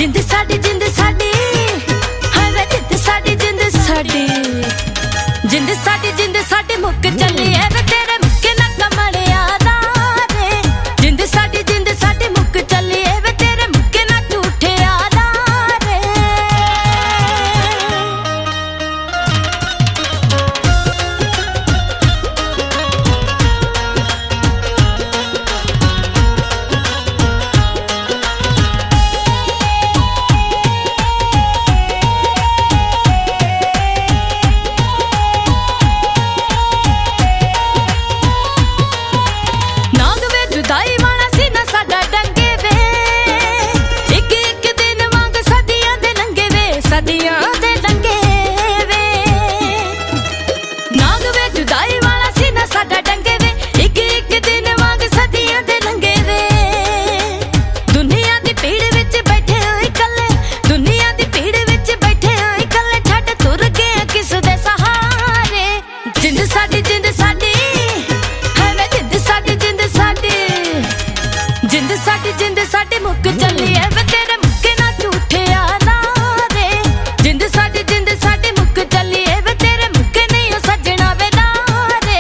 जिंद साडी हाय वे जिंद साडी जिंद साडी मुक चली है वे तेरे मुक्के ना कमलिया दा रे जिंद साडी मुक चली है वे तेरे मुक्के ना झूठे आदा रे जुदाई वाला सी ना साडा डंगे वे एक एक दिन वांग सदियां दे लंगे वे सदियां दे लंगे वे नाग वे जुदाई वाला सी ना साडा डंगे वे एक एक दिन वांग सदियां दे लंगे वे दुनिया दी भीड़ विच बैठे होए कल्ले दुनिया दी भीड़ विच बैठे होए कल्ले छड्ड तुर गए किस दे सहारे जिंद साडी हाय वे जिंद साडी मुक चली है वे तेरे मुक्के ना झूठे आदा रे जिंद साडी मुक चली है वे तेरे मुक्के नहीं ओ सजना वे दारे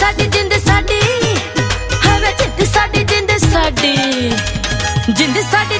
जिंद साडी